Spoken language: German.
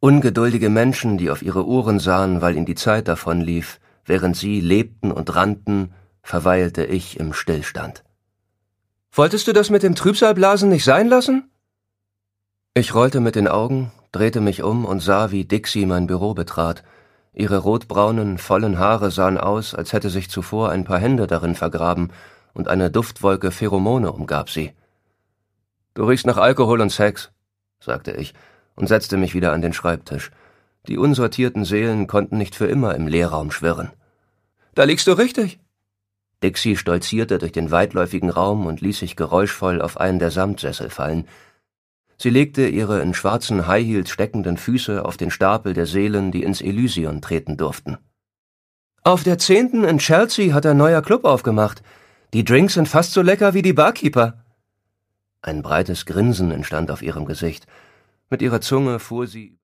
Ungeduldige Menschen, die auf ihre Uhren sahen, weil ihnen die Zeit davonlief, während sie lebten und rannten, verweilte ich im Stillstand. »Wolltest du das mit dem Trübsalblasen nicht sein lassen?« Ich rollte mit den Augen, drehte mich um und sah, wie Dixie mein Büro betrat. Ihre rotbraunen, vollen Haare sahen aus, als hätte sich zuvor ein paar Hände darin vergraben, und eine Duftwolke Pheromone umgab sie. »Du riechst nach Alkohol und Sex«, sagte ich und setzte mich wieder an den Schreibtisch. Die unsortierten Seelen konnten nicht für immer im Leerraum schwirren. »Da liegst du richtig.« Dixie stolzierte durch den weitläufigen Raum und ließ sich geräuschvoll auf einen der Samtsessel fallen. Sie legte ihre in schwarzen High Heels steckenden Füße auf den Stapel der Seelen, die ins Elysion treten durften. »Auf der 10. in Chelsea hat ein neuer Club aufgemacht. Die Drinks sind fast so lecker wie die Barkeeper.« Ein breites Grinsen entstand auf ihrem Gesicht. Mit ihrer Zunge fuhr sie